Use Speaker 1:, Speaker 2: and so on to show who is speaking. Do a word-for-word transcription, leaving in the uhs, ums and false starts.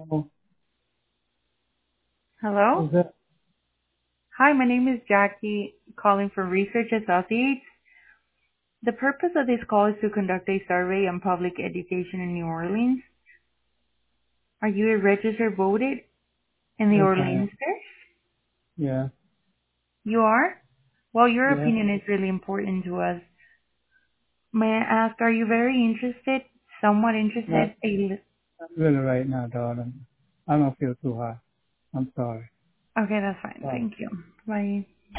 Speaker 1: Oh,
Speaker 2: Hello?
Speaker 1: is that
Speaker 2: Hi, my name is Jackie, calling from Research Associates. The purpose of this call is to conduct a survey on public education in New Orleans. Are you a registered voter in the
Speaker 1: yes I am.
Speaker 2: Orleans?
Speaker 1: Yeah,
Speaker 2: You are? Well, your
Speaker 1: yeah.
Speaker 2: opinion is really important to us. May I ask, are you very interested, somewhat
Speaker 1: Not,
Speaker 2: interested? A-
Speaker 1: not really right now, darling. I don't feel too hot. I'm sorry.
Speaker 2: Okay, that's fine.
Speaker 1: Bye.
Speaker 2: Thank you. Bye.